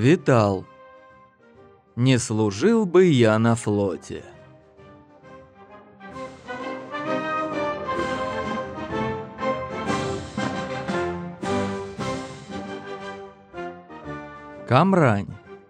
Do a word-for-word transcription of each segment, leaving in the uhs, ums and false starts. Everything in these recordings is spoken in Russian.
Витал. Не служил бы я на флоте. Камрань.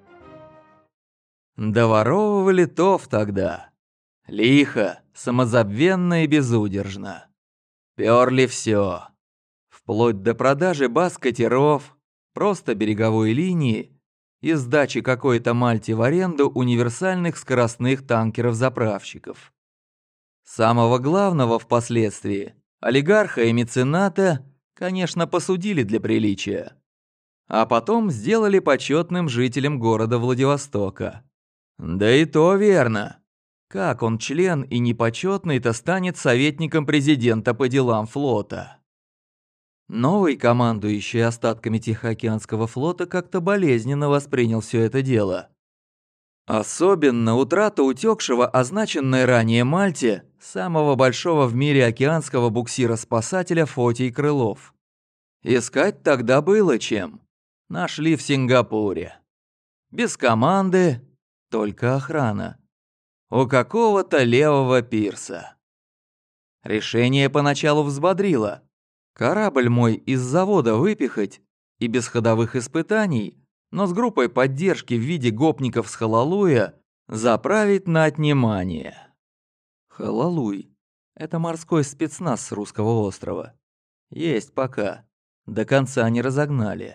Доворовывали тов тогда. Лихо, самозабвенно и безудержно. Пёрли всё. Вплоть до продажи баз-катеров, просто береговой линии и сдачи какой-то Мальте в аренду универсальных скоростных танкеров-заправщиков. Самого главного впоследствии, олигарха и мецената, конечно, посудили для приличия. А потом сделали почетным жителем города Владивостока. Да и то верно. Как он, член и непочетный-то, станет советником президента по делам флота? Новый командующий остатками Тихоокеанского флота как-то болезненно воспринял все это дело. Особенно утрата утекшего, означенной ранее Мальте, самого большого в мире океанского буксира-спасателя Фотий Крылов. Искать тогда было чем. Нашли в Сингапуре. Без команды, только охрана. У какого-то левого пирса. Решение поначалу взбодрило. Корабль мой из завода выпихать и без ходовых испытаний, но с группой поддержки в виде гопников с Халалуя заправить на отнимание. Халалуй – это морской спецназ с русского острова. Есть пока. До конца не разогнали.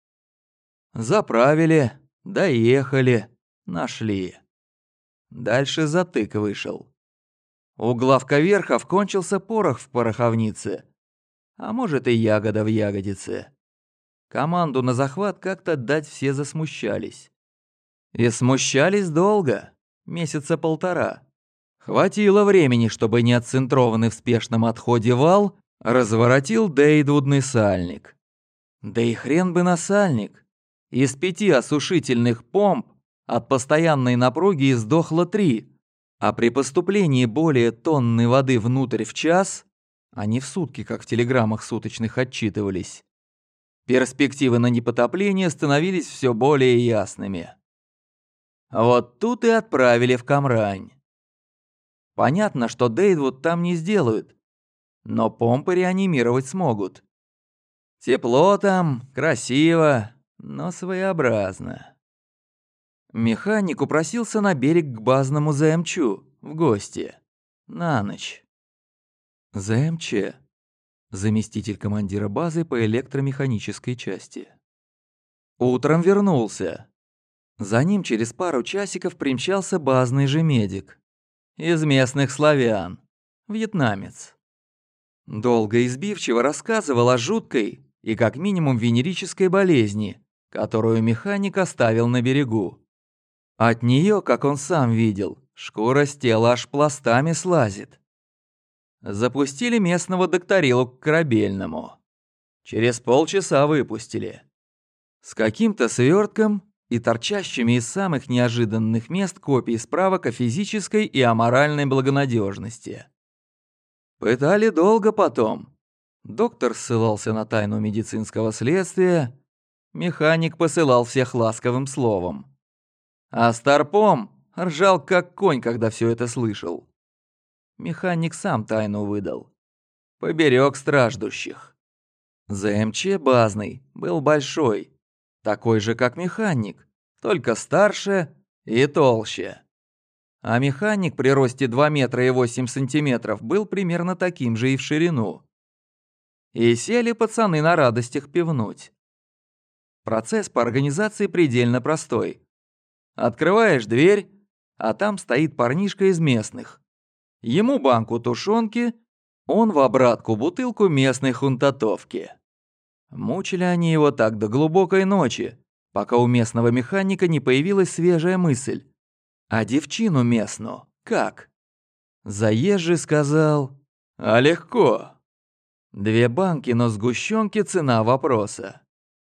Заправили, доехали, нашли. Дальше затык вышел. У главковерхов кончился порох в пороховнице. А может и ягода в ягодице. Команду на захват как-то дать все засмущались. И смущались долго, месяца полтора. Хватило времени, чтобы неотцентрованный в спешном отходе вал разворотил Дейдвудный сальник. Да и хрен бы на сальник. Из пяти осушительных помп от постоянной напруги издохло три, а при поступлении более тонны воды внутрь в час, они в сутки, как в телеграммах суточных, отчитывались, перспективы на непотопление становились все более ясными. Вот тут и отправили в Камрань. Понятно, что Дейдвуд там не сделают, но помпы реанимировать смогут. Тепло там, красиво, но своеобразно. Механик упросился на берег к базному ЗМЧу в гости. На ночь. ЗМЧ. Заместитель командира базы по электромеханической части. Утром вернулся. За ним через пару часиков примчался базный же медик. Из местных славян. Вьетнамец. Долго и избивчиво рассказывал о жуткой и как минимум венерической болезни, которую механик оставил на берегу. От нее, как он сам видел, шкура с тела аж пластами слазит. Запустили местного докторилу к корабельному. Через полчаса выпустили. С каким-то свертком и торчащими из самых неожиданных мест копий справок о физической и аморальной благонадежности. Пытали долго потом. Доктор ссылался на тайну медицинского следствия, механик посылал всех ласковым словом. А Старпом ржал как конь, когда все это слышал. Механик сам тайну выдал. Поберег страждущих. ЗМЧ базный был большой, такой же, как механик, только старше и толще. А механик при росте два метра и восемь сантиметров был примерно таким же и в ширину. И сели пацаны на радостях пивнуть. Процесс по организации предельно простой. Открываешь дверь, а там стоит парнишка из местных. Ему банку тушенки, он в обратку бутылку местной хунтатовки. Мучили они его так до глубокой ночи, пока у местного механика не появилась свежая мысль. А девчину местную как? Заезжий сказал: «А легко. Две банки, но сгущенки цена вопроса».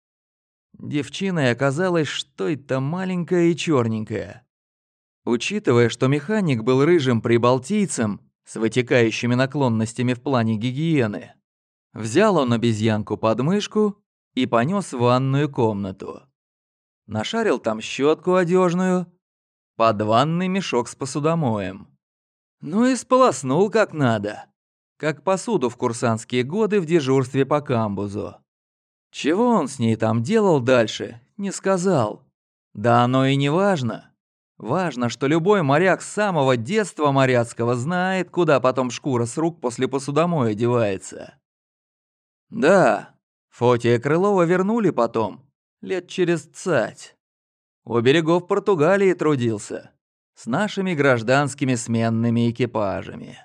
Девчиной оказалось что-то маленькое и черненькое. Учитывая, что механик был рыжим прибалтийцем с вытекающими наклонностями в плане гигиены, взял он обезьянку под мышку и понес в ванную комнату. Нашарил там щетку одежную, под ванный мешок с посудомоем. Ну и сполоснул как надо, как посуду в курсантские годы в дежурстве по камбузу. Чего он с ней там делал дальше, не сказал. Да оно и не важно. Важно, что любой моряк с самого детства моряцкого знает, куда потом шкура с рук после посудомоя девается. Да, Фотия Крылова вернули потом, лет через цать. У берегов Португалии трудился, с нашими гражданскими сменными экипажами.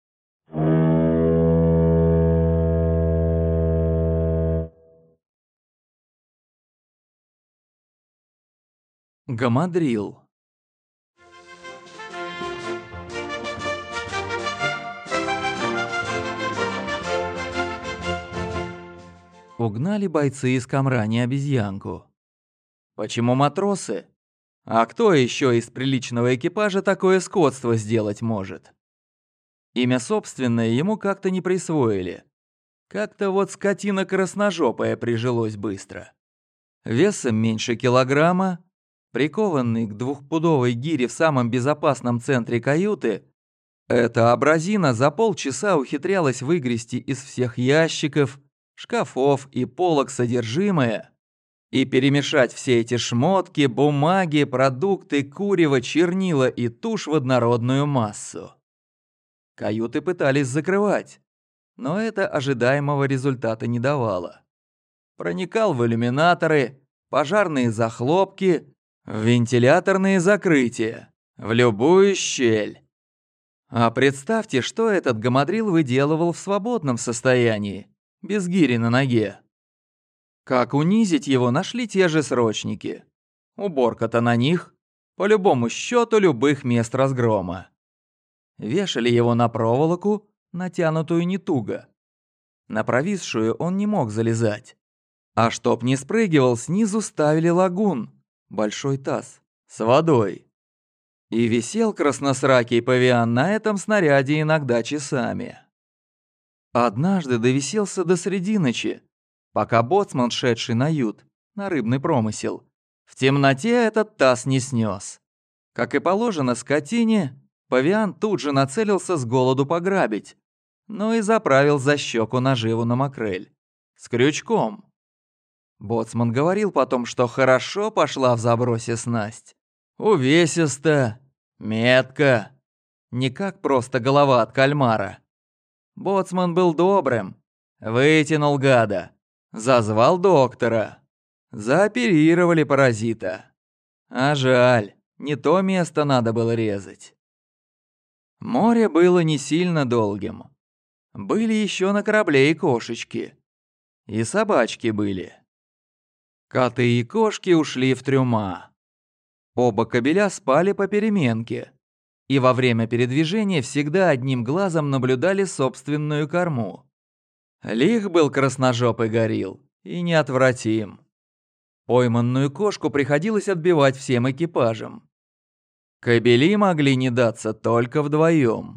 Гамадрил. Угнали бойцы из Камрани обезьянку. Почему матросы? А кто еще из приличного экипажа такое скотство сделать может? Имя собственное ему как-то не присвоили. Как-то вот скотина красножопая прижилось быстро. Весом меньше килограмма, прикованный к двухпудовой гире в самом безопасном центре каюты, эта абразина за полчаса ухитрялась выгрести из всех ящиков, шкафов и полок содержимое и перемешать все эти шмотки, бумаги, продукты, курево, чернила и тушь в однородную массу. Каюты пытались закрывать, но это ожидаемого результата не давало. Проникал в иллюминаторы, пожарные захлопки, в вентиляторные закрытия, в любую щель. А представьте, что этот гамадрил выделывал в свободном состоянии, без гири на ноге. Как унизить его нашли те же срочники. Уборка-то на них, по любому счету любых мест разгрома. Вешали его на проволоку, натянутую не туго. На провисшую он не мог залезать. А чтоб не спрыгивал, снизу ставили лагун, большой таз, с водой. И висел красносракий павиан на этом снаряде иногда часами. Однажды довиселся до среди ночи, пока боцман, шедший на ют, на рыбный промысел, в темноте этот таз не снес. Как и положено скотине, павиан тут же нацелился с голоду пограбить, но и заправил за щеку наживу на макрель. С крючком. Боцман говорил потом, что хорошо пошла в забросе снасть. Увесисто, метко, не как просто голова от кальмара. Боцман был добрым, вытянул гада, зазвал доктора, зооперировали паразита. А жаль, не то место надо было резать. Море было не сильно долгим. Были еще на корабле и кошечки. И собачки были. Коты и кошки ушли в трюма. Оба кобеля спали по переменке. И во время передвижения всегда одним глазом наблюдали собственную корму. Лих был красножопый горилл и неотвратим. Пойманную кошку приходилось отбивать всем экипажам. Кобели могли не даться только вдвоем.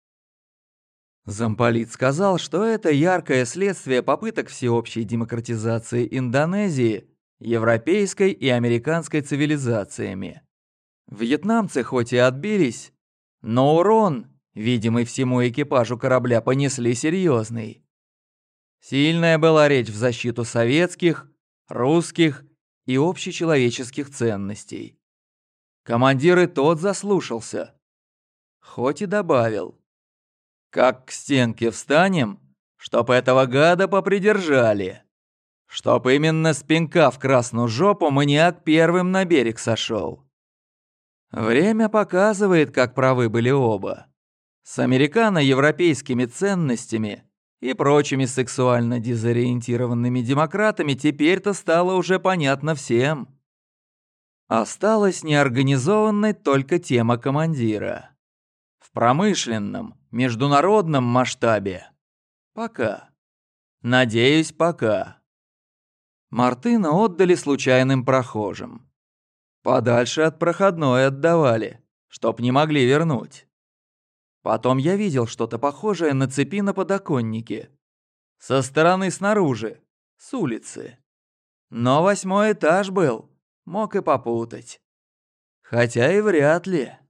Замполит сказал, что это яркое следствие попыток всеобщей демократизации Индонезии, европейской и американской цивилизациями. Вьетнамцы хоть и отбились, но урон, видимый всему экипажу корабля, понесли серьезный. Сильная была речь в защиту советских, русских и общечеловеческих ценностей. Командир и тот заслушался, хоть и добавил: «Как к стенке встанем, чтоб этого гада попридержали, чтоб именно с пинка в красную жопу маньяк первым на берег сошел». Время показывает, как правы были оба. С американо-европейскими ценностями и прочими сексуально дезориентированными демократами теперь-то стало уже понятно всем. Осталась неорганизованной только тема командира. В промышленном, международном масштабе. Пока. Надеюсь, пока. Мартына отдали случайным прохожим. Подальше от проходной отдавали, чтоб не могли вернуть. Потом я видел что-то похожее на цепи на подоконнике. Со стороны снаружи, с улицы. Но восьмой этаж был, мог и попутать. Хотя и вряд ли.